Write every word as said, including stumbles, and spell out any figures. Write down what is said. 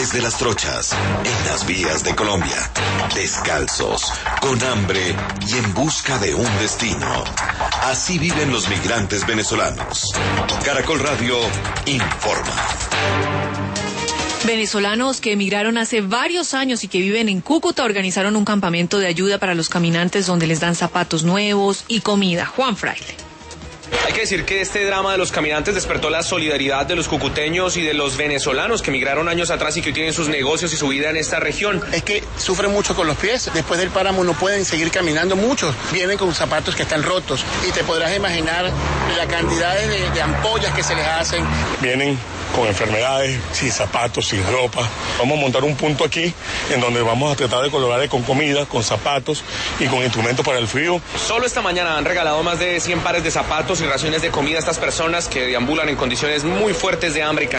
desde las trochas, en las vías de Colombia, descalzos, con hambre y en busca de un destino. Así viven los migrantes venezolanos. Caracol Radio informa. Venezolanos que emigraron hace varios años y que viven en Cúcuta organizaron un campamento de ayuda para los caminantes donde les dan zapatos nuevos y comida. Juan Fraile. Hay que decir que este drama de los caminantes despertó la solidaridad de los cucuteños y de los venezolanos que emigraron años atrás y que hoy tienen sus negocios y su vida en esta región. Es que sufren mucho con los pies. Después del páramo no pueden seguir caminando. Muchos vienen con zapatos que están rotos y te podrás imaginar la cantidad de, de ampollas que se les hacen. Vienen con enfermedades, sin zapatos, sin ropa. Vamos a montar un punto aquí en donde vamos a tratar de colaborar con comida, con zapatos y con instrumentos para el frío. Solo esta mañana han regalado más de cien pares de zapatos y raciones de comida a estas personas que deambulan en condiciones muy fuertes de hambre.